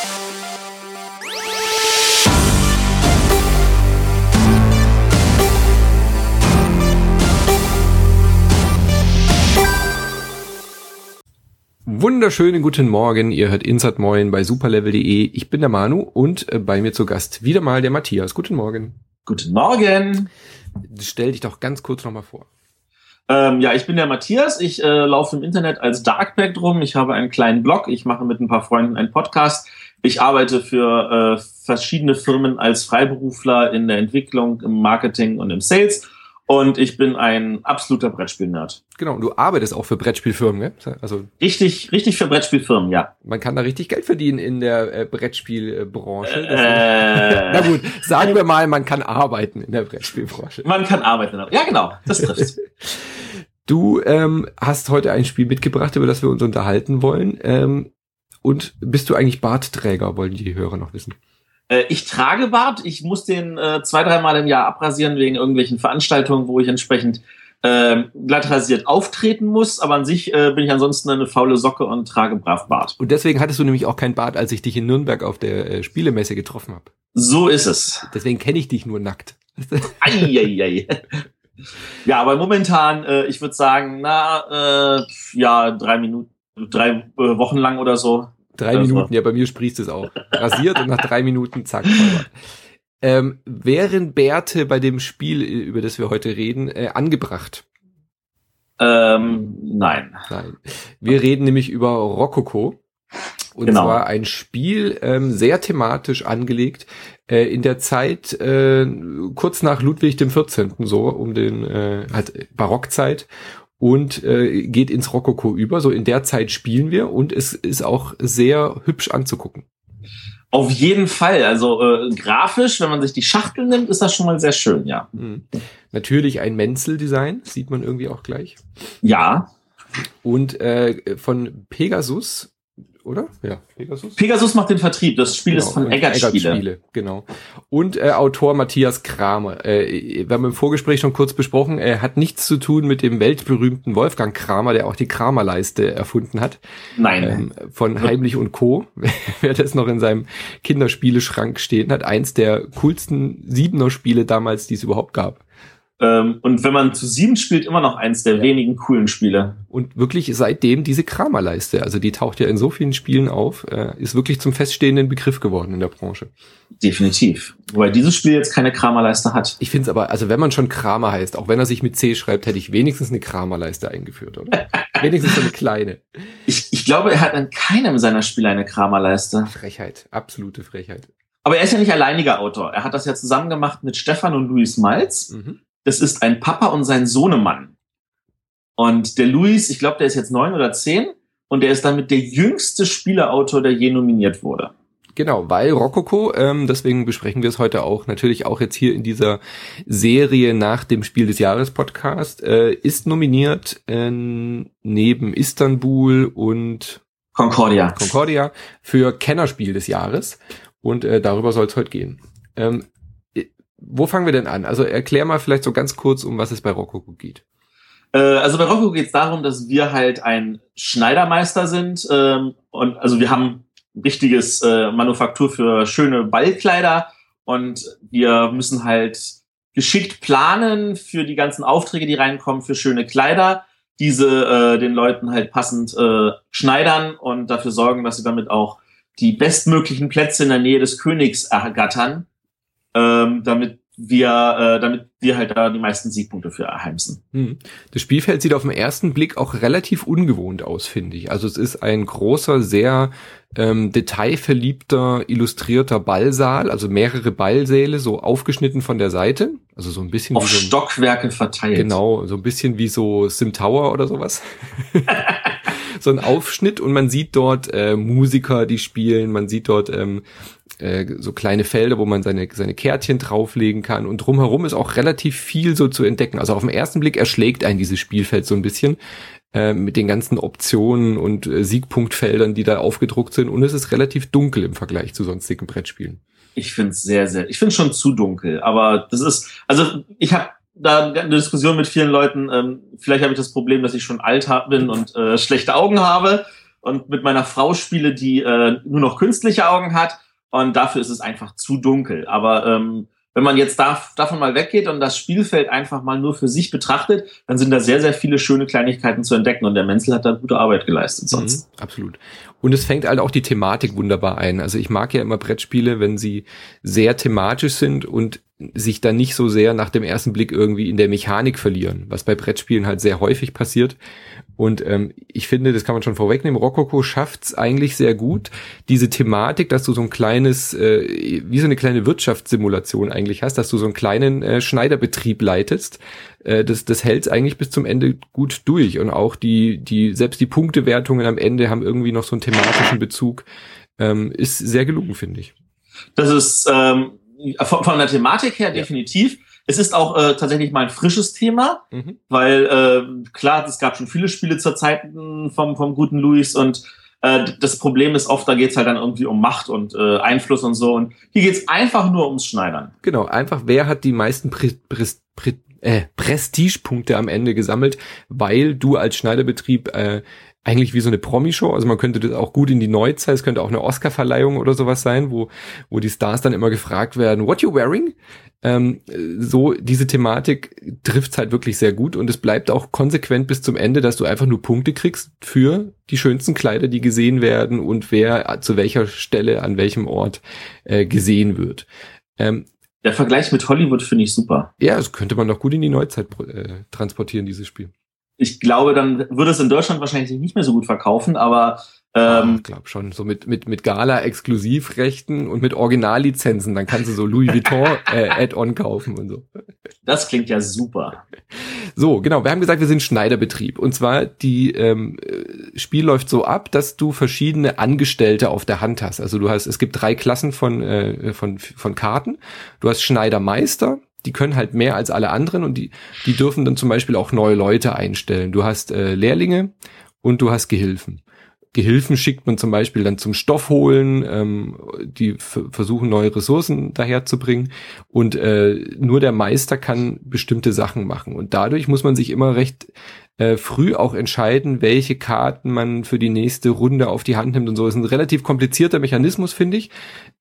Wunderschönen guten Morgen, ihr hört Insert Moin bei superlevel.de. Ich bin der Manu und bei mir zu Gast wieder mal der Matthias. Guten Morgen. Guten Morgen. Stell dich doch ganz kurz nochmal vor. Ja, ich bin der Matthias. Ich laufe im Internet als Darkpact rum. Ich habe einen kleinen Blog. Ich mache mit ein paar Freunden einen Podcast. Ich arbeite für verschiedene Firmen als Freiberufler in der Entwicklung, im Marketing und im Sales. Und ich bin ein absoluter Brettspiel-Nerd. Genau, und du arbeitest auch für Brettspielfirmen, gell? Also richtig für Brettspielfirmen, ja. Man kann da richtig Geld verdienen in der Brettspielbranche. Na gut, sagen wir mal, man kann arbeiten in der Brettspielbranche. Man kann arbeiten, ja genau, das trifft. Du hast heute ein Spiel mitgebracht, über das wir uns unterhalten wollen. Und bist du eigentlich Bartträger, wollen die Hörer noch wissen? Ich trage Bart. Ich muss den 2-3 Mal im Jahr abrasieren wegen irgendwelchen Veranstaltungen, wo ich entsprechend glatt rasiert auftreten muss. Aber an sich bin ich ansonsten eine faule Socke und trage brav Bart. Und deswegen hattest du nämlich auch keinen Bart, als ich dich in Nürnberg auf der Spielemesse getroffen habe. So ist es. Deswegen kenne ich dich nur nackt. Eieiei. Ja, aber momentan, ich würde sagen, 3 Wochen lang oder so. 3 Minuten, ja, bei mir sprießt es auch. Rasiert und nach 3 Minuten, zack, Vollbart. Wären Bärte bei dem Spiel, über das wir heute reden, angebracht? Nein. Wir reden nämlich über Rokoko. Und zwar ein Spiel, sehr thematisch angelegt, in der Zeit, kurz nach Ludwig dem 14., so, um den, Barockzeit. Und geht ins Rokoko über. So in der Zeit spielen wir und es ist auch sehr hübsch anzugucken. Auf jeden Fall. Also grafisch, wenn man sich die Schachtel nimmt, ist das schon mal sehr schön, ja. Natürlich ein Menzel-Design, sieht man irgendwie auch gleich. Ja. Und von Pegasus, oder? Ja, Pegasus. Pegasus macht den Vertrieb. Das Spiel ist von Eggert-Spiele. Genau. Und Autor Matthias Kramer. Wir haben im Vorgespräch schon kurz besprochen, er hat nichts zu tun mit dem weltberühmten Wolfgang Kramer, der auch die Kramerleiste erfunden hat. Nein. Von Heimlich und Co. Wer das noch in seinem Kinderspieleschrank stehen hat. Eins der coolsten 7er-Spiele damals, die es überhaupt gab. Und wenn man zu 7 spielt, immer noch eins der wenigen coolen Spiele. Und wirklich seitdem diese Kramerleiste, also die taucht ja in so vielen Spielen auf, ist wirklich zum feststehenden Begriff geworden in der Branche. Definitiv. Wobei dieses Spiel jetzt keine Kramerleiste hat. Ich finde es aber, also wenn man schon Kramer heißt, auch wenn er sich mit C schreibt, hätte ich wenigstens eine Kramerleiste eingeführt, oder? Wenigstens so eine kleine. Ich glaube, er hat an keinem seiner Spiele eine Kramerleiste. Frechheit, absolute Frechheit. Aber er ist ja nicht alleiniger Autor. Er hat das ja zusammen gemacht mit Stefan und Luis Malz. Das ist ein Papa und sein Sohnemann. Und der Luis, ich glaube, der ist jetzt 9 oder 10 und der ist damit der jüngste Spieleautor, der je nominiert wurde. Genau, weil Rokoko, deswegen besprechen wir es heute auch, natürlich auch jetzt hier in dieser Serie nach dem Spiel des Jahres Podcast, ist nominiert neben Istanbul und Concordia für Kennerspiel des Jahres. Und darüber soll es heute gehen. Wo fangen wir denn an? Also erklär mal vielleicht so ganz kurz, um was es bei Rokoko geht. Also bei Rokoko geht es darum, dass wir halt ein Schneidermeister sind. Und also wir haben ein richtiges Manufaktur für schöne Ballkleider. Und wir müssen halt geschickt planen für die ganzen Aufträge, die reinkommen, für schöne Kleider. Diese den Leuten halt passend schneidern und dafür sorgen, dass sie damit auch die bestmöglichen Plätze in der Nähe des Königs ergattern. Damit wir halt da die meisten Siegpunkte für erheimsen. Das Spielfeld sieht auf den ersten Blick auch relativ ungewohnt aus, finde ich. Also es ist ein großer, sehr detailverliebter, illustrierter Ballsaal, also mehrere Ballsäle, so aufgeschnitten von der Seite. Also so ein bisschen auf wie so Stockwerke verteilt. Genau, so ein bisschen wie so Sim Tower oder sowas. So ein Aufschnitt und man sieht dort Musiker, die spielen, man sieht dort so kleine Felder, wo man seine Kärtchen drauflegen kann und drumherum ist auch relativ viel so zu entdecken. Also auf den ersten Blick erschlägt einen dieses Spielfeld so ein bisschen mit den ganzen Optionen und Siegpunktfeldern, die da aufgedruckt sind und es ist relativ dunkel im Vergleich zu sonstigen Brettspielen. Ich finde es ich finde schon zu dunkel, aber das ist, also ich habe da eine Diskussion mit vielen Leuten, vielleicht habe ich das Problem, dass ich schon alt bin und schlechte Augen habe. und mit meiner Frau spiele, die nur noch künstliche Augen hat. Und dafür ist es einfach zu dunkel. Aber wenn man jetzt davon mal weggeht und das Spielfeld einfach mal nur für sich betrachtet, dann sind da sehr, sehr viele schöne Kleinigkeiten zu entdecken. Und der Menzel hat da gute Arbeit geleistet sonst. Absolut. Und es fängt halt auch die Thematik wunderbar ein. Also ich mag ja immer Brettspiele, wenn sie sehr thematisch sind und sich dann nicht so sehr nach dem ersten Blick irgendwie in der Mechanik verlieren, was bei Brettspielen halt sehr häufig passiert. Und ich finde, das kann man schon vorwegnehmen, Rokoko schafft's eigentlich sehr gut, diese Thematik, dass du so ein kleines, wie so eine kleine Wirtschaftssimulation eigentlich hast, dass du so einen kleinen Schneiderbetrieb leitest, das hält's eigentlich bis zum Ende gut durch. Und auch selbst die Punktewertungen am Ende haben irgendwie noch so einen thematischen Bezug. Ist sehr gelungen, finde ich. Das ist von der Thematik her definitiv. Es ist auch tatsächlich mal ein frisches Thema, weil klar, es gab schon viele Spiele zur Zeit vom guten Louis und das Problem ist oft, da geht's halt dann irgendwie um Macht und Einfluss und so und hier geht's einfach nur ums Schneidern. Genau, einfach wer hat die meisten Prestigepunkte am Ende gesammelt, weil du als Schneiderbetrieb eigentlich wie so eine Promi-Show, also man könnte das auch gut in die Neuzeit, es könnte auch eine Oscar-Verleihung oder sowas sein, wo die Stars dann immer gefragt werden, what you wearing? So, diese Thematik trifft's halt wirklich sehr gut und es bleibt auch konsequent bis zum Ende, dass du einfach nur Punkte kriegst für die schönsten Kleider, die gesehen werden und wer zu welcher Stelle, an welchem Ort gesehen wird. Der Vergleich mit Hollywood finde ich super. Ja, das könnte man doch gut in die Neuzeit transportieren, dieses Spiel. Ich glaube, dann würde es in Deutschland wahrscheinlich nicht mehr so gut verkaufen, aber ich glaube schon, so mit Gala-Exklusivrechten und mit Originallizenzen, dann kannst du so Louis Vuitton Add-on kaufen und so. Das klingt ja super. So, genau, wir haben gesagt, wir sind Schneiderbetrieb. Und zwar, die Spiel läuft so ab, dass du verschiedene Angestellte auf der Hand hast. Also es gibt 3 Klassen von Karten. Du hast Schneidermeister, die können halt mehr als alle anderen und die dürfen dann zum Beispiel auch neue Leute einstellen. Du hast Lehrlinge und du hast Gehilfen. Gehilfen schickt man zum Beispiel dann zum Stoff holen, die versuchen neue Ressourcen daherzubringen und nur der Meister kann bestimmte Sachen machen und dadurch muss man sich immer recht früh auch entscheiden, welche Karten man für die nächste Runde auf die Hand nimmt und so. Das ist ein relativ komplizierter Mechanismus, finde ich,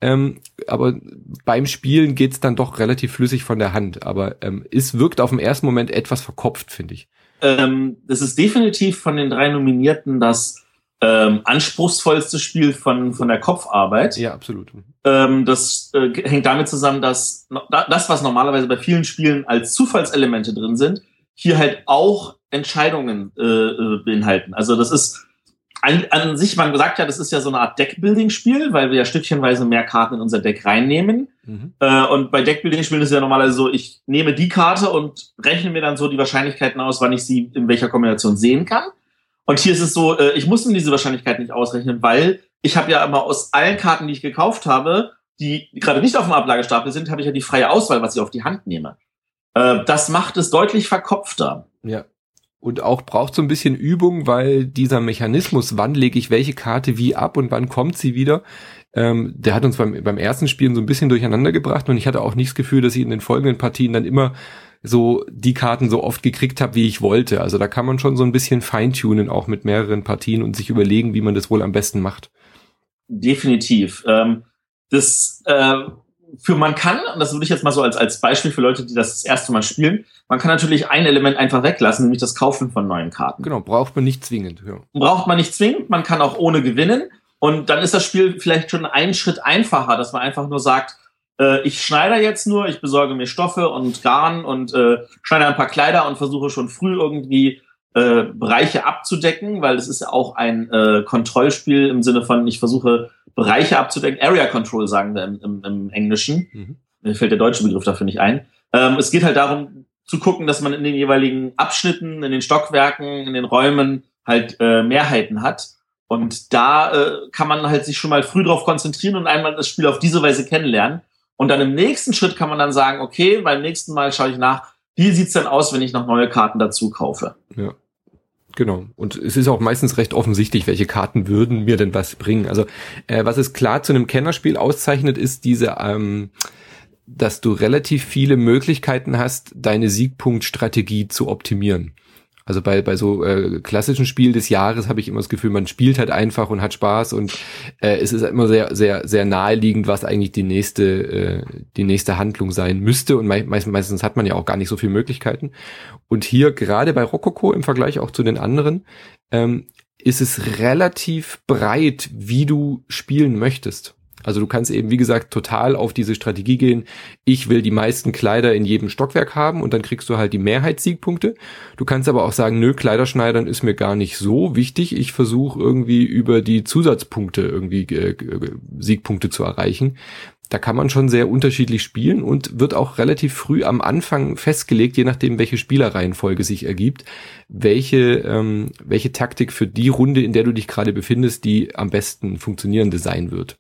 aber beim Spielen geht's dann doch relativ flüssig von der Hand, aber es wirkt auf den ersten Moment etwas verkopft, finde ich. Das ist definitiv von den 3 Nominierten das anspruchsvollste Spiel von der Kopfarbeit. Ja, absolut. Das hängt damit zusammen, dass das, was normalerweise bei vielen Spielen als Zufallselemente drin sind, hier halt auch Entscheidungen beinhalten. Also das ist an sich, man sagt ja, das ist ja so eine Art Deckbuilding-Spiel, weil wir ja stückchenweise mehr Karten in unser Deck reinnehmen. Und bei Deckbuilding-Spielen ist es ja normalerweise so, ich nehme die Karte und rechne mir dann so die Wahrscheinlichkeiten aus, wann ich sie in welcher Kombination sehen kann. Und hier ist es so, ich muss mir diese Wahrscheinlichkeit nicht ausrechnen, weil ich habe ja immer aus allen Karten, die ich gekauft habe, die gerade nicht auf dem Ablagestapel sind, habe ich ja die freie Auswahl, was ich auf die Hand nehme. Das macht es deutlich verkopfter. Ja. Und auch braucht so ein bisschen Übung, weil dieser Mechanismus, wann lege ich welche Karte wie ab und wann kommt sie wieder, der hat uns beim ersten Spielen so ein bisschen durcheinander gebracht und ich hatte auch nicht das Gefühl, dass ich in den folgenden Partien dann immer so die Karten so oft gekriegt habe, wie ich wollte. Also da kann man schon so ein bisschen feintunen, auch mit mehreren Partien und sich überlegen, wie man das wohl am besten macht. Definitiv. Man kann, und das würde ich jetzt mal so als Beispiel für Leute, die das erste Mal spielen, man kann natürlich ein Element einfach weglassen, nämlich das Kaufen von neuen Karten. Genau, braucht man nicht zwingend. Ja. Braucht man nicht zwingend, man kann auch ohne gewinnen und dann ist das Spiel vielleicht schon einen Schritt einfacher, dass man einfach nur sagt, ich schneide jetzt nur, ich besorge mir Stoffe und Garn und schneide ein paar Kleider und versuche schon früh irgendwie Bereiche abzudecken, weil es ist ja auch ein Kontrollspiel im Sinne von, ich versuche Bereiche abzudecken. Area Control sagen wir im Englischen. Mir fällt der deutsche Begriff dafür nicht ein. Es geht halt darum, zu gucken, dass man in den jeweiligen Abschnitten, in den Stockwerken, in den Räumen halt Mehrheiten hat. Und da kann man halt sich schon mal früh drauf konzentrieren und einmal das Spiel auf diese Weise kennenlernen. Und dann im nächsten Schritt kann man dann sagen, okay, beim nächsten Mal schaue ich nach, wie sieht's denn aus, wenn ich noch neue Karten dazu kaufe? Ja, genau. Und es ist auch meistens recht offensichtlich, welche Karten würden mir denn was bringen. Also was es klar zu einem Kennerspiel auszeichnet, ist diese, dass du relativ viele Möglichkeiten hast, deine Siegpunktstrategie zu optimieren. Also bei so klassischen Spielen des Jahres habe ich immer das Gefühl, man spielt halt einfach und hat Spaß und es ist immer sehr, sehr, sehr naheliegend, was eigentlich die nächste Handlung sein müsste und meistens hat man ja auch gar nicht so viele Möglichkeiten. Und hier gerade bei Rococo im Vergleich auch zu den anderen ist es relativ breit, wie du spielen möchtest. Also du kannst eben, wie gesagt, total auf diese Strategie gehen. Ich will die meisten Kleider in jedem Stockwerk haben und dann kriegst du halt die Mehrheitssiegpunkte. Du kannst aber auch sagen, nö, Kleiderschneidern ist mir gar nicht so wichtig. Ich versuche irgendwie über die Zusatzpunkte irgendwie Siegpunkte zu erreichen. Da kann man schon sehr unterschiedlich spielen und wird auch relativ früh am Anfang festgelegt, je nachdem, welche Spielerreihenfolge sich ergibt, welche Taktik für die Runde, in der du dich gerade befindest, die am besten funktionierende sein wird.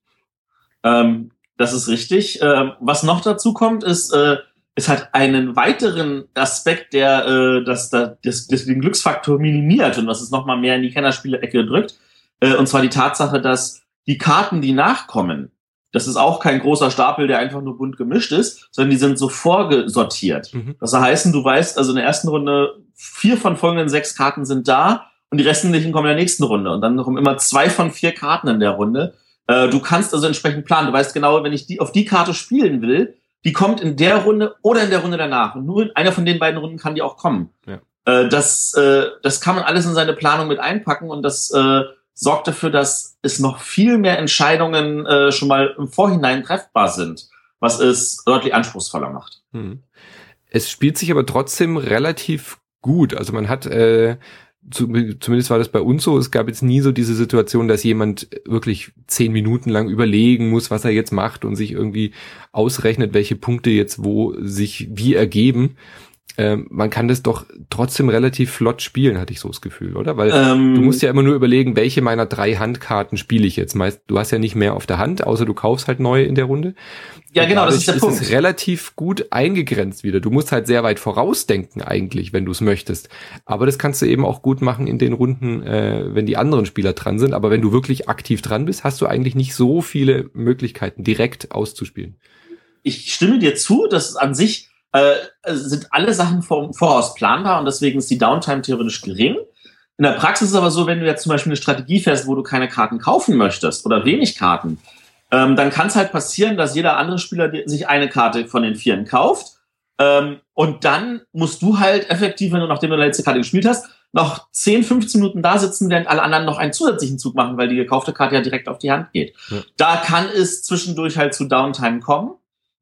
Das ist richtig. Was noch dazu kommt, ist, es hat einen weiteren Aspekt, der den Glücksfaktor minimiert und was es nochmal mehr in die Kennerspiele-Ecke drückt. Und zwar die Tatsache, dass die Karten, die nachkommen, das ist auch kein großer Stapel, der einfach nur bunt gemischt ist, sondern die sind so vorgesortiert. Das heißt, du weißt, also in der ersten Runde 4 von folgenden 6 Karten sind da und die restlichen kommen in der nächsten Runde. Und dann kommen immer 2 von 4 Karten in der Runde. Du kannst also entsprechend planen. Du weißt genau, wenn ich auf die Karte spielen will, die kommt in der Runde oder in der Runde danach. Und nur in einer von den beiden Runden kann die auch kommen. Ja. Das kann man alles in seine Planung mit einpacken und das sorgt dafür, dass es noch viel mehr Entscheidungen schon mal im Vorhinein treffbar sind, was es deutlich anspruchsvoller macht. Es spielt sich aber trotzdem relativ gut. Also man hat zumindest war das bei uns so, es gab jetzt nie so diese Situation, dass jemand wirklich 10 Minuten lang überlegen muss, was er jetzt macht und sich irgendwie ausrechnet, welche Punkte jetzt wo sich wie ergeben. Man kann das doch trotzdem relativ flott spielen, hatte ich so das Gefühl, oder? Weil du musst ja immer nur überlegen, welche meiner 3 Handkarten spiele ich jetzt. Meist, du hast ja nicht mehr auf der Hand, außer du kaufst halt neue in der Runde. Ja, genau, das ist der Punkt. Es ist relativ gut eingegrenzt wieder. Du musst halt sehr weit vorausdenken eigentlich, wenn du es möchtest. Aber das kannst du eben auch gut machen in den Runden, wenn die anderen Spieler dran sind. Aber wenn du wirklich aktiv dran bist, hast du eigentlich nicht so viele Möglichkeiten, direkt auszuspielen. Ich stimme dir zu, dass an sich sind alle Sachen voraus planbar und deswegen ist die Downtime theoretisch gering. In der Praxis ist es aber so, wenn du jetzt zum Beispiel eine Strategie fährst, wo du keine Karten kaufen möchtest oder wenig Karten, dann kann es halt passieren, dass jeder andere Spieler sich eine Karte von den 4 kauft und dann musst du halt effektiv, wenn du nachdem du die letzte Karte gespielt hast, noch 10, 15 Minuten da sitzen, während alle anderen noch einen zusätzlichen Zug machen, weil die gekaufte Karte ja direkt auf die Hand geht. Ja. Da kann es zwischendurch halt zu Downtime kommen.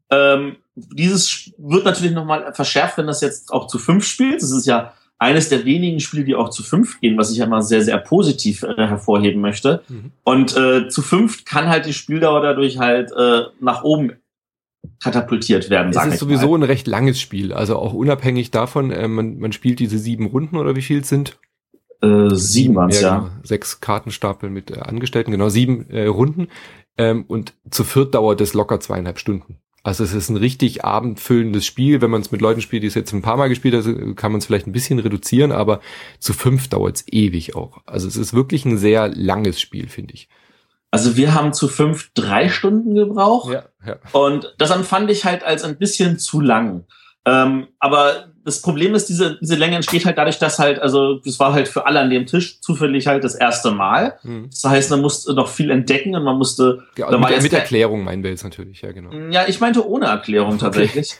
Dieses wird natürlich nochmal verschärft, wenn das jetzt auch zu 5 spielt. Das ist ja eines der wenigen Spiele, die auch zu 5 gehen, was ich ja immer sehr, sehr positiv hervorheben möchte. Und zu 5 kann halt die Spieldauer dadurch halt nach oben katapultiert werden, sag ich mal. Es ist sowieso ein recht langes Spiel, also auch unabhängig davon, man spielt diese 7 Runden oder wie viel es sind? 7 waren es, ja. Genau. 6 Kartenstapel mit Angestellten, genau, 7 Runden. Und zu 4 dauert es locker 2,5 Stunden. Also es ist ein richtig abendfüllendes Spiel. Wenn man es mit Leuten spielt, die es jetzt ein paar Mal gespielt haben, kann man es vielleicht ein bisschen reduzieren, aber zu 5 dauert es ewig auch. Also es ist wirklich ein sehr langes Spiel, finde ich. Also wir haben zu 5 3 Stunden gebraucht. Ja. Und das empfand ich halt als ein bisschen zu lang. Aber das Problem ist, diese Länge entsteht halt dadurch, dass halt, also das war halt für alle an dem Tisch zufällig halt das erste Mal. Das heißt, man musste noch viel entdecken und man musste... Ja, mit Erklärung meinen wir jetzt natürlich, ja genau. Ja, ich meinte ohne Erklärung tatsächlich.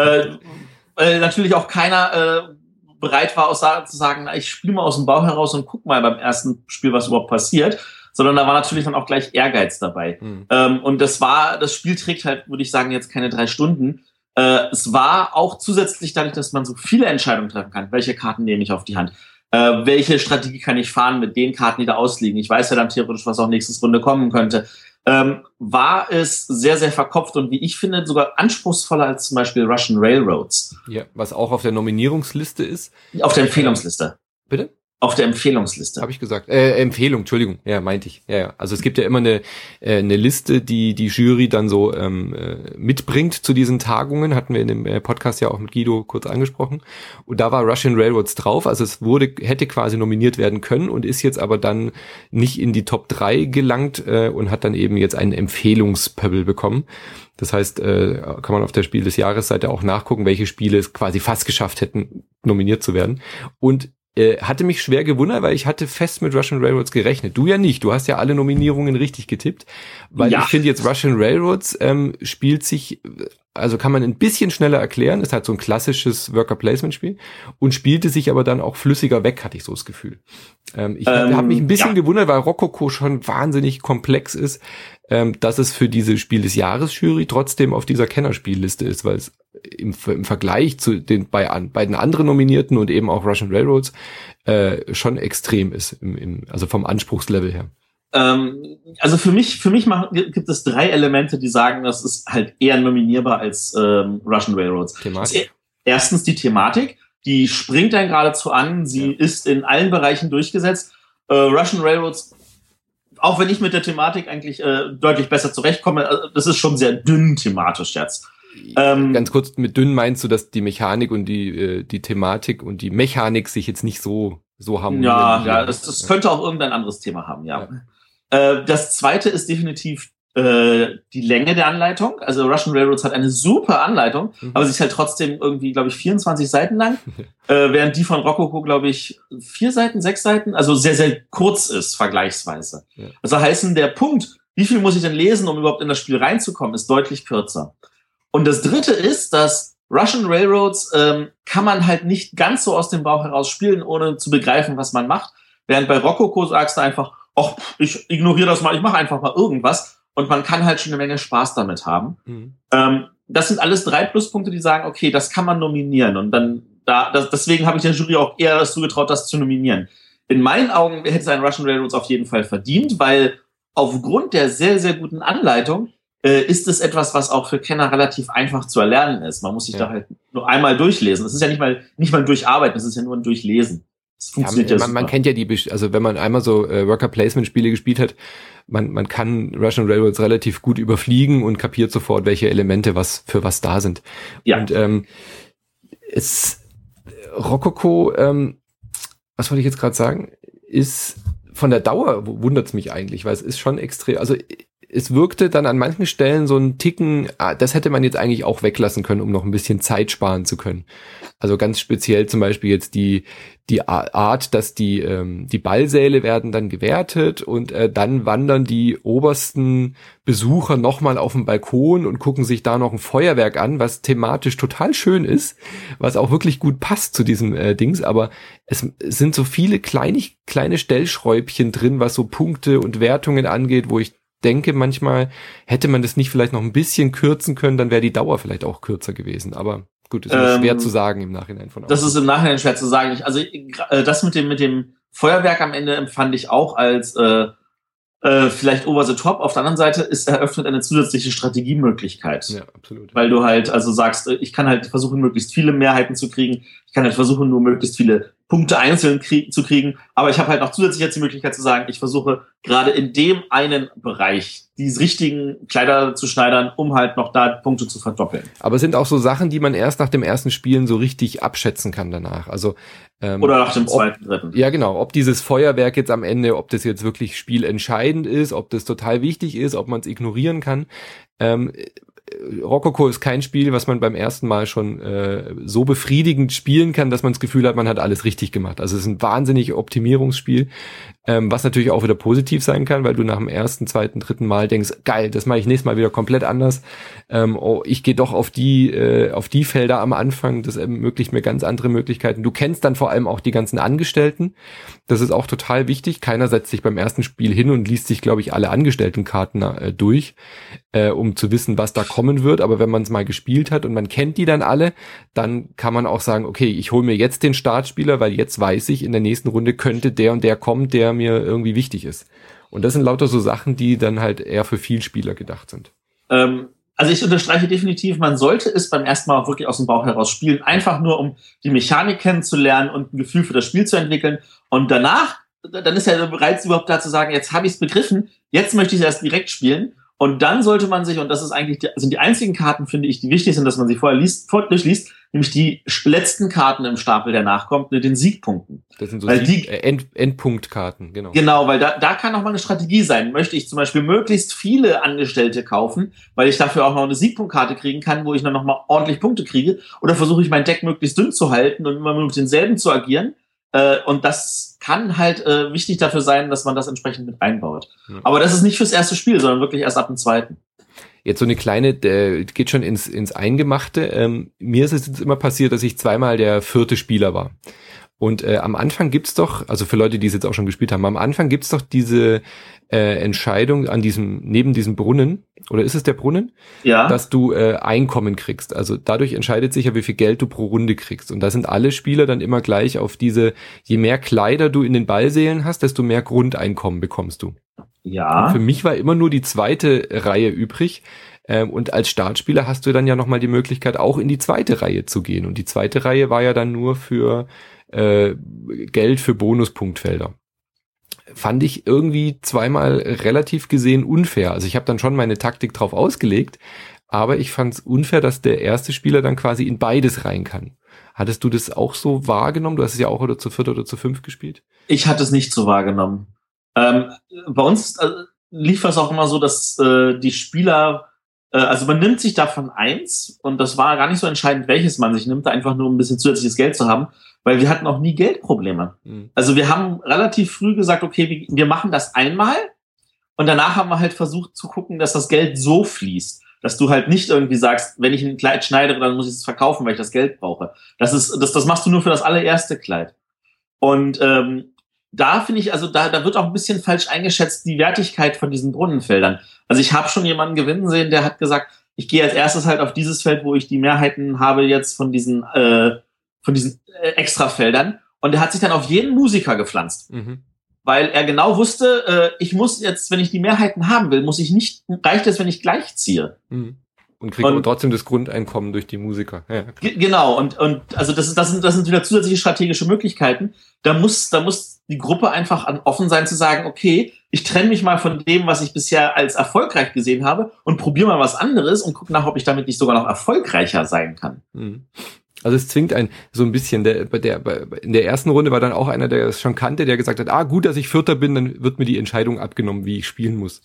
Weil natürlich auch keiner bereit war, zu sagen, na, ich spiele mal aus dem Bauch heraus und guck mal beim ersten Spiel, was überhaupt passiert. Sondern da war natürlich dann auch gleich Ehrgeiz dabei. Und das Spiel trägt halt, würde ich sagen, jetzt keine 3 Stunden. Es war auch zusätzlich dadurch, dass man so viele Entscheidungen treffen kann. Welche Karten nehme ich auf die Hand? Welche Strategie kann ich fahren mit den Karten, die da ausliegen? Ich weiß ja dann theoretisch, was auch nächstes Runde kommen könnte. War es sehr, sehr verkopft und wie ich finde, sogar anspruchsvoller als zum Beispiel Russian Railroads. Ja, was auch auf der Nominierungsliste ist. Auf der Empfehlungsliste. Bitte? Auf der Empfehlungsliste. Habe ich gesagt. Empfehlung, Entschuldigung. Ja, meinte ich. Ja. Also es gibt ja immer eine Liste, die Jury dann so mitbringt zu diesen Tagungen. Hatten wir in dem Podcast ja auch mit Guido kurz angesprochen. Und da war Russian Railroads drauf. Also es hätte quasi nominiert werden können und ist jetzt aber dann nicht in die Top 3 gelangt und hat dann eben jetzt einen Empfehlungspöbel bekommen. Das heißt, kann man auf der Spiel des Jahres Seite auch nachgucken, welche Spiele es quasi fast geschafft hätten, nominiert zu werden. Und hatte mich schwer gewundert, weil ich hatte fest mit Russian Railroads gerechnet. Du ja nicht. Du hast ja alle Nominierungen richtig getippt. Weil ich finde jetzt Russian Railroads spielt sich, also kann man ein bisschen schneller erklären. Ist halt so ein klassisches Worker-Placement-Spiel und spielte sich aber dann auch flüssiger weg, hatte ich so das Gefühl. Ich habe mich ein bisschen gewundert, weil Rococo schon wahnsinnig komplex ist, dass es für diese Spiel des Jahres Jury trotzdem auf dieser Kennerspielliste ist, weil es im Vergleich zu den beiden anderen Nominierten und eben auch Russian Railroads schon extrem ist, also vom Anspruchslevel her. Also für mich gibt es 3 Elemente, die sagen, das ist halt eher nominierbar als Russian Railroads. Thematik. Erstens die Thematik, die springt dann geradezu an, sie ist in allen Bereichen durchgesetzt. Russian Railroads, auch wenn ich mit der Thematik eigentlich deutlich besser zurechtkomme, das ist schon sehr dünn thematisch jetzt. Ganz kurz, mit dünn meinst du, dass die Mechanik und die Thematik und die Mechanik sich jetzt nicht so harmonieren? Ja, das könnte auch irgendein anderes Thema haben, ja. Das zweite ist definitiv die Länge der Anleitung. Also Russian Railroads hat eine super Anleitung, aber sie ist halt trotzdem irgendwie, glaube ich, 24 Seiten lang, während die von Rococo, glaube ich, 4 Seiten, 6 Seiten, also sehr, sehr kurz ist, vergleichsweise. Ja. Also heißen, der Punkt, wie viel muss ich denn lesen, um überhaupt in das Spiel reinzukommen, ist deutlich kürzer. Und das dritte ist, dass Russian Railroads kann man halt nicht ganz so aus dem Bauch heraus spielen, ohne zu begreifen, was man macht. Während bei Rococo sagst du einfach, ach, ich ignoriere das mal, ich mache einfach mal irgendwas. Und man kann halt schon eine Menge Spaß damit haben. Das sind alles 3 Pluspunkte, die sagen, okay, das kann man nominieren. Und dann deswegen habe ich der Jury auch eher dazu getraut, das zu nominieren. In meinen Augen hätte es ein Russian Railroads auf jeden Fall verdient, weil aufgrund der sehr, sehr guten Anleitung ist es etwas, was auch für Kenner relativ einfach zu erlernen ist. Man muss sich da halt nur einmal durchlesen. Das ist ja nicht mal durcharbeiten, das ist ja nur ein Durchlesen. Das funktioniert man kennt ja also wenn man einmal so Worker-Placement-Spiele gespielt hat, man kann Russian Railroads relativ gut überfliegen und kapiert sofort, welche Elemente für was da sind. Ja. Und Rococo, was wollte ich jetzt gerade sagen, ist von der Dauer wundert's mich eigentlich, weil es ist schon extrem, also es wirkte dann an manchen Stellen so ein Ticken, das hätte man jetzt eigentlich auch weglassen können, um noch ein bisschen Zeit sparen zu können. Also ganz speziell zum Beispiel jetzt die Art, dass die Ballsäle werden dann gewertet und dann wandern die obersten Besucher nochmal auf den Balkon und gucken sich da noch ein Feuerwerk an, was thematisch total schön ist, was auch wirklich gut passt zu diesem Dings, aber es sind so viele kleine Stellschräubchen drin, was so Punkte und Wertungen angeht, wo ich denke, manchmal hätte man das nicht vielleicht noch ein bisschen kürzen können, dann wäre die Dauer vielleicht auch kürzer gewesen. Aber gut, ist schwer zu sagen im Nachhinein von außen. Das ist im Nachhinein schwer zu sagen. Also das mit dem Feuerwerk am Ende empfand ich auch als vielleicht over the top. Auf der anderen Seite eröffnet eine zusätzliche Strategiemöglichkeit. Ja, absolut. Weil du halt also sagst, ich kann halt versuchen, möglichst viele Mehrheiten zu kriegen. Ich kann halt versuchen, nur möglichst viele Punkte einzeln zu kriegen. Aber ich habe halt noch zusätzlich jetzt die Möglichkeit zu sagen, ich versuche gerade in dem einen Bereich die richtigen Kleider zu schneidern, um halt noch da Punkte zu verdoppeln. Aber es sind auch so Sachen, die man erst nach dem ersten Spielen so richtig abschätzen kann danach. Also oder nach dem zweiten, dritten. Ja, genau. Ob dieses Feuerwerk jetzt am Ende, ob das jetzt wirklich spielentscheidend ist, ob das total wichtig ist, ob man es ignorieren kann. Rococo ist kein Spiel, was man beim ersten Mal schon so befriedigend spielen kann, dass man das Gefühl hat, man hat alles richtig gemacht. Also es ist ein wahnsinnig Optimierungsspiel, was natürlich auch wieder positiv sein kann, weil du nach dem ersten, zweiten, dritten Mal denkst, geil, das mache ich nächstes Mal wieder komplett anders. Ich gehe doch auf die Felder am Anfang, das ermöglicht mir ganz andere Möglichkeiten. Du kennst dann vor allem auch die ganzen Angestellten. Das ist auch total wichtig. Keiner setzt sich beim ersten Spiel hin und liest sich, glaube ich, alle Angestelltenkarten durch, um zu wissen, was da kommen wird. Aber wenn man es mal gespielt hat und man kennt die dann alle, dann kann man auch sagen, okay, ich hole mir jetzt den Startspieler, weil jetzt weiß ich, in der nächsten Runde könnte der und der kommen, der mir irgendwie wichtig ist. Und das sind lauter so Sachen, die dann halt eher für Vielspieler gedacht sind. Also ich unterstreiche definitiv, man sollte es beim ersten Mal auch wirklich aus dem Bauch heraus spielen, einfach nur um die Mechanik kennenzulernen und ein Gefühl für das Spiel zu entwickeln. Und danach, dann ist ja bereits überhaupt da zu sagen, jetzt habe ich es begriffen, jetzt möchte ich es erst direkt spielen. Und dann sollte man sich, und das ist eigentlich sind die einzigen Karten, finde ich, die wichtig sind, dass man sie vorher durchliest, nämlich die letzten Karten im Stapel, der nachkommt, mit den Siegpunkten. Das sind so Endpunktkarten, genau. Genau, weil da kann auch mal eine Strategie sein. Möchte ich zum Beispiel möglichst viele Angestellte kaufen, weil ich dafür auch noch eine Siegpunktkarte kriegen kann, wo ich dann nochmal ordentlich Punkte kriege, oder versuche ich mein Deck möglichst dünn zu halten und immer nur mit denselben zu agieren, Und das kann halt wichtig dafür sein, dass man das entsprechend mit einbaut. Ja. Aber das ist nicht fürs erste Spiel, sondern wirklich erst ab dem zweiten. Jetzt so eine kleine, geht schon ins Eingemachte. Mir ist es jetzt immer passiert, dass ich zweimal der 4. Spieler war. Und am Anfang gibt's doch, also für Leute, die es jetzt auch schon gespielt haben, am Anfang gibt's doch diese Entscheidung neben diesem Brunnen, oder ist es der Brunnen? Ja. Dass du Einkommen kriegst. Also dadurch entscheidet sich ja, wie viel Geld du pro Runde kriegst. Und da sind alle Spieler dann immer gleich auf diese, je mehr Kleider du in den Ballsälen hast, desto mehr Grundeinkommen bekommst du. Ja. Und für mich war immer nur die zweite Reihe übrig. Und als Startspieler hast du dann ja nochmal die Möglichkeit, auch in die zweite Reihe zu gehen. Und die zweite Reihe war ja dann nur für Geld für Bonuspunktfelder. Fand ich irgendwie zweimal relativ gesehen unfair. Also ich habe dann schon meine Taktik drauf ausgelegt, aber ich fand es unfair, dass der erste Spieler dann quasi in beides rein kann. Hattest du das auch so wahrgenommen? Du hast es ja auch oder zu 4 oder zu 5 gespielt. Ich hatte es nicht so wahrgenommen. Bei uns lief es auch immer so, dass die Spieler, also man nimmt sich davon eins und das war gar nicht so entscheidend, welches man sich nimmt, einfach nur um ein bisschen zusätzliches Geld zu haben, weil wir hatten auch nie Geldprobleme. Mhm. Also wir haben relativ früh gesagt, okay, wir machen das einmal und danach haben wir halt versucht zu gucken, dass das Geld so fließt, dass du halt nicht irgendwie sagst, wenn ich ein Kleid schneide, dann muss ich es verkaufen, weil ich das Geld brauche. Das machst du nur für das allererste Kleid. Und da finde ich, also da wird auch ein bisschen falsch eingeschätzt, die Wertigkeit von diesen Brunnenfeldern. Also ich habe schon jemanden gewinnen sehen, der hat gesagt, ich gehe als erstes halt auf dieses Feld, wo ich die Mehrheiten habe jetzt von diesen Extrafeldern. Und der hat sich dann auf jeden Musiker gepflanzt. Mhm. Weil er genau wusste, ich muss jetzt, wenn ich die Mehrheiten haben will, reicht es, wenn ich gleich ziehe. Mhm. Und kriegt trotzdem das Grundeinkommen durch die Musiker. Ja, genau, und also das sind wieder zusätzliche strategische Möglichkeiten. Da muss die Gruppe einfach offen sein zu sagen, okay, ich trenne mich mal von dem, was ich bisher als erfolgreich gesehen habe und probiere mal was anderes und gucke nach, ob ich damit nicht sogar noch erfolgreicher sein kann. Mhm. Also es zwingt einen so ein bisschen, in der ersten Runde war dann auch einer, der es schon kannte, der gesagt hat, gut, dass ich 4. bin, dann wird mir die Entscheidung abgenommen, wie ich spielen muss.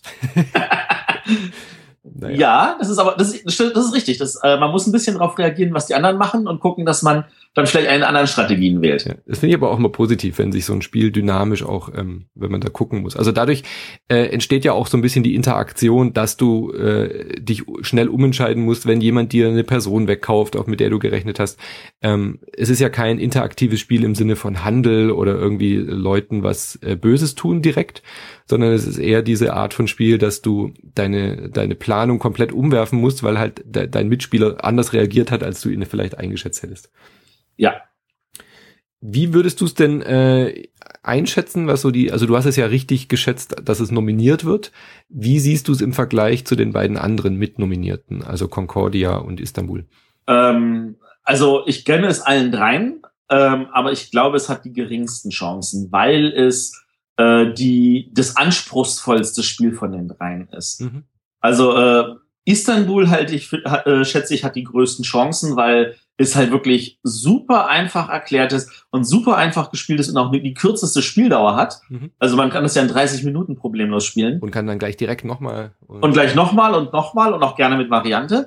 Naja. Ja, das ist richtig. Man muss ein bisschen darauf reagieren, was die anderen machen und gucken, dass man dann vielleicht eine anderen Strategien wählt. Ja, das finde ich aber auch mal positiv, wenn sich so ein Spiel dynamisch auch, wenn man da gucken muss. Also dadurch entsteht ja auch so ein bisschen die Interaktion, dass du dich schnell umentscheiden musst, wenn jemand dir eine Person wegkauft, auch mit der du gerechnet hast. Es ist ja kein interaktives Spiel im Sinne von Handel oder irgendwie Leuten was Böses tun direkt, sondern es ist eher diese Art von Spiel, dass du deine Planung komplett umwerfen musst, weil halt dein Mitspieler anders reagiert hat, als du ihn vielleicht eingeschätzt hättest. Ja. Wie würdest du es denn einschätzen, was so also du hast es ja richtig geschätzt, dass es nominiert wird. Wie siehst du es im Vergleich zu den beiden anderen Mitnominierten, also Concordia und Istanbul? Also ich gönne es allen dreien, aber ich glaube, es hat die geringsten Chancen, weil es das anspruchsvollste Spiel von den dreien ist. Mhm. Also Istanbul schätze ich, hat die größten Chancen, weil es halt wirklich super einfach erklärt ist und super einfach gespielt ist und auch die kürzeste Spieldauer hat. Mhm. Also man kann das ja in 30 Minuten problemlos spielen. Und kann dann gleich direkt nochmal. Und gleich nochmal und auch gerne mit Variante.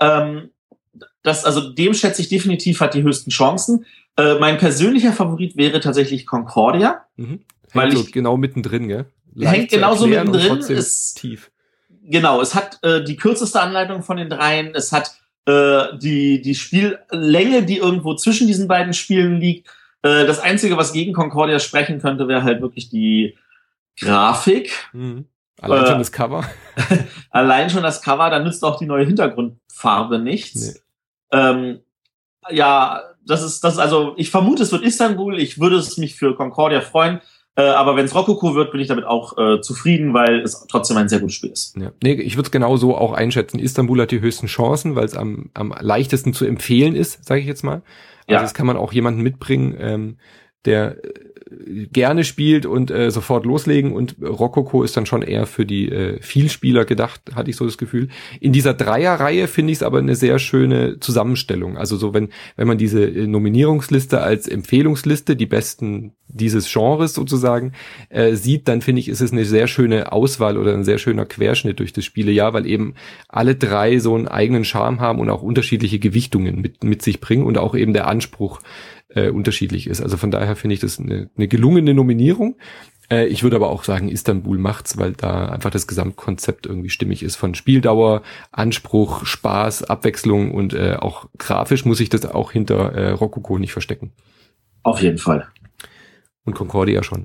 Also dem schätze ich definitiv hat die höchsten Chancen. Mein persönlicher Favorit wäre tatsächlich Concordia. Mhm. Hängt so genau mittendrin, gell? Hängt genauso mittendrin. Ist tief. Genau, es hat die kürzeste Anleitung von den dreien. Es hat die Spiellänge, die irgendwo zwischen diesen beiden Spielen liegt. Das Einzige, was gegen Concordia sprechen könnte, wäre halt wirklich die Grafik. Mhm. Allein schon das Cover. Allein schon das Cover, da nützt auch die neue Hintergrundfarbe nichts. Nee. Ja, das ist also, ich vermute, es wird Istanbul. Ich würde mich für Concordia freuen. Aber wenn es Rococo wird, bin ich damit auch zufrieden, weil es trotzdem ein sehr gutes Spiel ist. Ja. Nee, ich würde es genau so auch einschätzen. Istanbul hat die höchsten Chancen, weil es am leichtesten zu empfehlen ist, sage ich jetzt mal. Also das kann man auch jemanden mitbringen, der gerne spielt und sofort loslegen, und Rococo ist dann schon eher für die Vielspieler gedacht, hatte ich so das Gefühl. In dieser Dreierreihe finde ich es aber eine sehr schöne Zusammenstellung. Also so, wenn man diese Nominierungsliste als Empfehlungsliste, die besten dieses Genres sozusagen, sieht, dann finde ich, ist es eine sehr schöne Auswahl oder ein sehr schöner Querschnitt durch das Spielejahr, weil eben alle drei so einen eigenen Charme haben und auch unterschiedliche Gewichtungen mit sich bringen und auch eben der Anspruch unterschiedlich ist. Also von daher finde ich das eine gelungene Nominierung. Ich würde aber auch sagen, Istanbul macht's, weil da einfach das Gesamtkonzept irgendwie stimmig ist von Spieldauer, Anspruch, Spaß, Abwechslung und auch grafisch muss ich das auch hinter Rococo nicht verstecken. Auf jeden Fall. Und Concordia schon.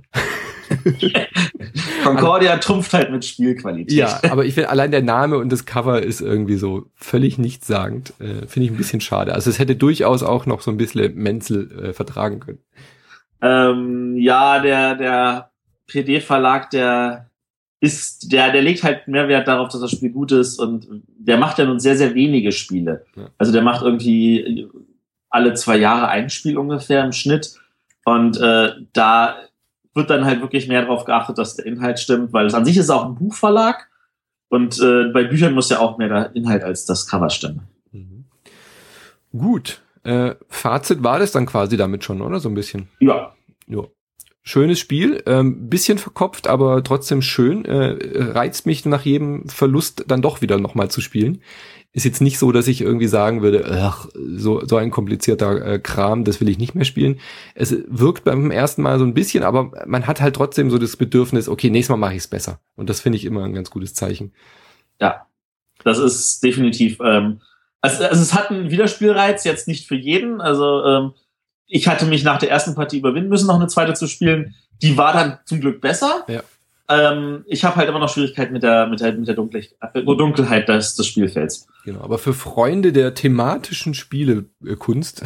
Concordia trumpft halt mit Spielqualität. Ja, aber ich finde, allein der Name und das Cover ist irgendwie so völlig nichtssagend. Finde ich ein bisschen schade. Also es hätte durchaus auch noch so ein bisschen Menzel vertragen können. Ja, der PD-Verlag, der legt halt mehr Wert darauf, dass das Spiel gut ist und der macht ja nun sehr, sehr wenige Spiele. Ja. Also der macht irgendwie alle 2 Jahre ein Spiel ungefähr im Schnitt und da wird dann halt wirklich mehr darauf geachtet, dass der Inhalt stimmt, weil es an sich ist auch ein Buchverlag und bei Büchern muss ja auch mehr der Inhalt als das Cover stimmen. Mhm. Gut, Fazit war das dann quasi damit schon, oder? So ein bisschen. Ja. Schönes Spiel, bisschen verkopft, aber trotzdem schön. Reizt mich nach jedem Verlust dann doch wieder nochmal zu spielen. Ist jetzt nicht so, dass ich irgendwie sagen würde, ach, so ein komplizierter Kram, das will ich nicht mehr spielen. Es wirkt beim ersten Mal so ein bisschen, aber man hat halt trotzdem so das Bedürfnis, okay, nächstes Mal mache ich es besser. Und das finde ich immer ein ganz gutes Zeichen. Ja, das ist definitiv. Also es hat einen Wiederspielreiz, jetzt nicht für jeden. Also ich hatte mich nach der ersten Partie überwinden müssen, noch eine zweite zu spielen. Die war dann zum Glück besser. Ja. Ich habe halt immer noch Schwierigkeiten mit der Dunkelheit des Spielfelds. Genau, aber für Freunde der thematischen Spielekunst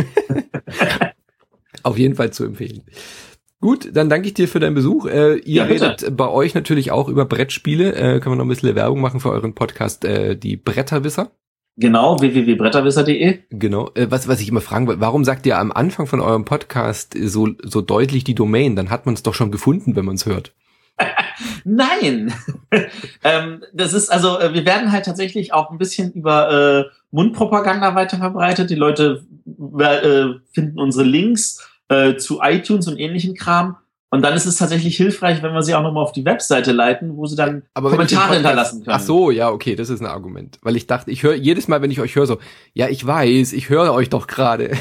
auf jeden Fall zu empfehlen. Gut, dann danke ich dir für deinen Besuch. Ihr redet bei euch natürlich auch über Brettspiele. Können wir noch ein bisschen Werbung machen für euren Podcast, die Bretterwisser? Genau, www.bretterwisser.de. Genau. Was ich immer fragen wollte, warum sagt ihr am Anfang von eurem Podcast so deutlich die Domain? Dann hat man es doch schon gefunden, wenn man es hört. Nein! Das ist, also, wir werden halt tatsächlich auch ein bisschen über Mundpropaganda weiterverbreitet. Die Leute finden unsere Links zu iTunes und ähnlichen Kram. Und dann ist es tatsächlich hilfreich, wenn wir sie auch nochmal auf die Webseite leiten, wo sie dann Kommentare hinterlassen können. Ach so, ja, okay, das ist ein Argument. Weil ich dachte, ich höre jedes Mal, wenn ich euch höre, so, ja, ich weiß, ich höre euch doch gerade.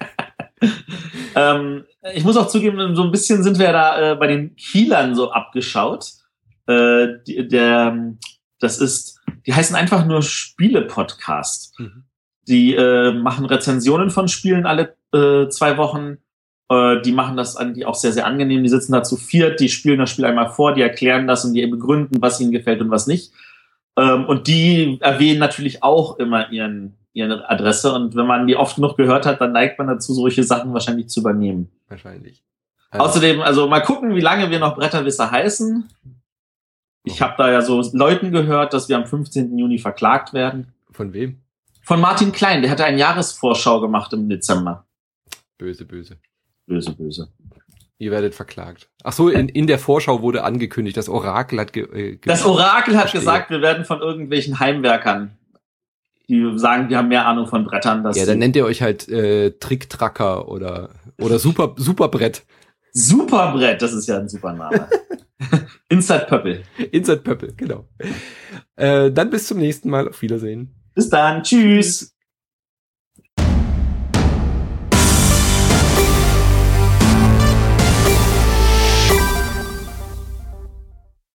Ich muss auch zugeben, so ein bisschen sind wir da bei den Kielern so abgeschaut. Die heißen einfach nur Spiele-Podcast. Mhm. Die machen Rezensionen von Spielen alle 2 Wochen. Die machen das eigentlich auch sehr, sehr angenehm. Die sitzen da zu 4, die spielen das Spiel einmal vor, die erklären das und die begründen, was ihnen gefällt und was nicht. Und die erwähnen natürlich auch immer ihre Adresse. Und wenn man die oft genug gehört hat, dann neigt man dazu, solche Sachen wahrscheinlich zu übernehmen. Wahrscheinlich. Außerdem, also mal gucken, wie lange wir noch Bretterwisser heißen. Ich habe da ja so Leuten gehört, dass wir am 15. Juni verklagt werden. Von wem? Von Martin Klein, der hatte eine Jahresvorschau gemacht im Dezember. Böse, böse. Böse, böse. Ihr werdet verklagt. Ach so, in der Vorschau wurde angekündigt, das Orakel hat das Orakel hat gesagt, wir werden von irgendwelchen Heimwerkern, die sagen, wir haben mehr Ahnung von Brettern. Ja, dann nennt ihr euch halt Tricktracker oder Superbrett. Superbrett, das ist ja ein super Name. Inside Pöppel. Inside Pöppel, genau. Dann bis zum nächsten Mal. Auf Wiedersehen. Bis dann. Tschüss.